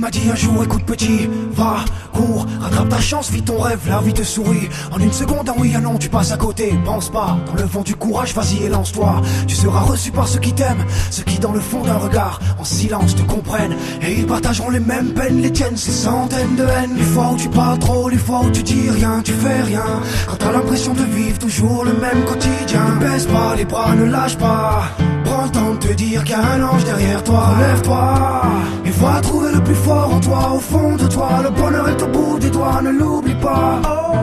m'a dit un jour, écoute petit, va, cours, rattrape ta chance, vis ton rêve, la vie te sourit. En une seconde, un oui, un non, tu passes à côté. Pense pas, dans le vent du courage, vas-y et lance-toi. Tu seras reçu par ceux qui t'aiment, ceux qui dans le fond d'un regard, en silence te comprennent. Et ils partageront les mêmes peines, les tiennes, ces centaines de haines. Les fois où tu parles trop, les fois où tu dis rien, tu fais rien. Quand t'as l'impression de vivre toujours le même quotidien. Ne baisse pas les bras, ne lâche pas. Prends le temps de te dire qu'il y a un ange derrière toi. Relève-toi et va trouver le plus fort en toi, au fond de toi. Le bonheur est au bout des doigts, ne l'oublie pas.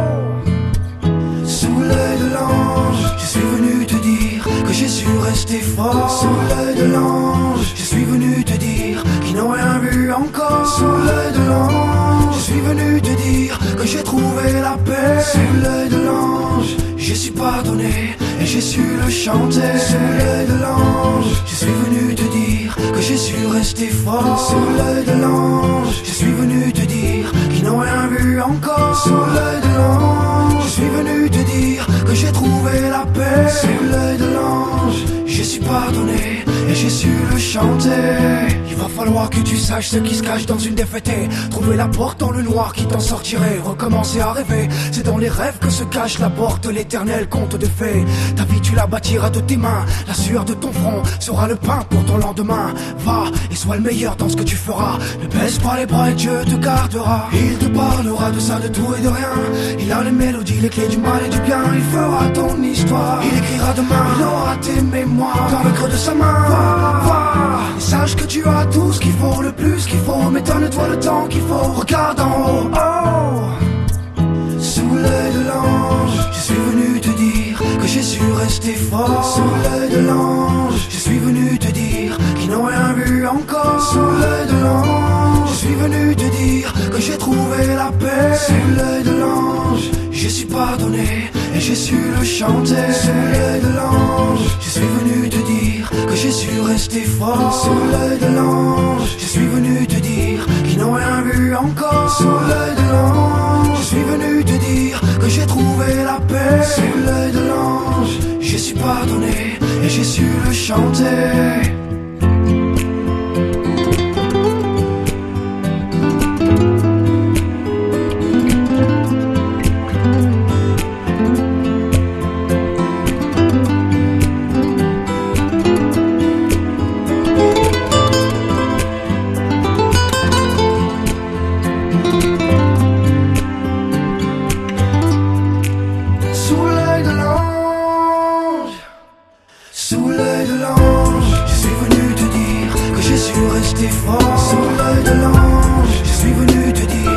Oh. Sous l'œil de l'ange, je suis venu te dire que j'ai su rester fort. Sous l'œil de l'ange, je suis venu te dire qu'ils n'ont rien vu encore. Sous l'œil de l'ange, je suis venu te dire que j'ai trouvé la paix. Sous l'œil de l'ange, j'ai su pardonner et j'ai su le chanter. Sous l'œil de l'ange, je suis venu te dire que j'ai su rester fort. Sous l'œil de l'ange, je suis venu te dire qu'ils n'ont rien vu encore. Sous l'œil de l'ange, je suis venu te dire que j'ai trouvé la paix. Sous l'œil de l'ange, j'ai su pardonner et j'ai su le chanter. Il va falloir que tu saches ce qui se cache dans une défaite et trouver la porte dans le noir qui t'en sortirait. Recommencer à rêver, c'est dans les rêves que se cache la porte, l'éternel conte de fées. Ta vie tu la bâtiras de tes mains, la sueur de ton front sera le pain pour ton lendemain. Va et sois le meilleur dans ce que tu feras. Ne baisse pas les bras et Dieu te gardera. Il te parlera de ça, de tout et de rien. Il a les mélodies, les clés du mal et du bien. Il fera ton histoire, il écrira demain. Il aura tes mémoires dans le creux de sa main. Va et sache que tu as tout ce qu'il faut, le plus qu'il faut. Mais donne-toi le temps qu'il faut. Regarde en haut, oh. Sous l'œil de l'ange, je suis venu te dire que j'ai su rester fort. Sous l'œil de l'ange, je suis venu te dire qu'ils n'ont rien vu encore. Sous l'œil de l'ange, je suis venu te dire que j'ai trouvé la paix. Sous l'œil de l'ange, j'ai su pardonner et j'ai su le chanter. Sous l'œil de l'ange, je suis venu te dire que j'ai su rester fort. Sous l'œil de l'ange, je suis venu te dire qu'ils n'ont rien vu encore. Sous l'œil de l'ange, je suis venu te dire que j'ai trouvé la paix. Sous l'œil de l'ange, j'ai su pardonner et j'ai su le chanter. Sous l'œil de l'ange, je suis venu te dire que j'ai su rester fort. Sous l'œil de l'ange, je suis venu te dire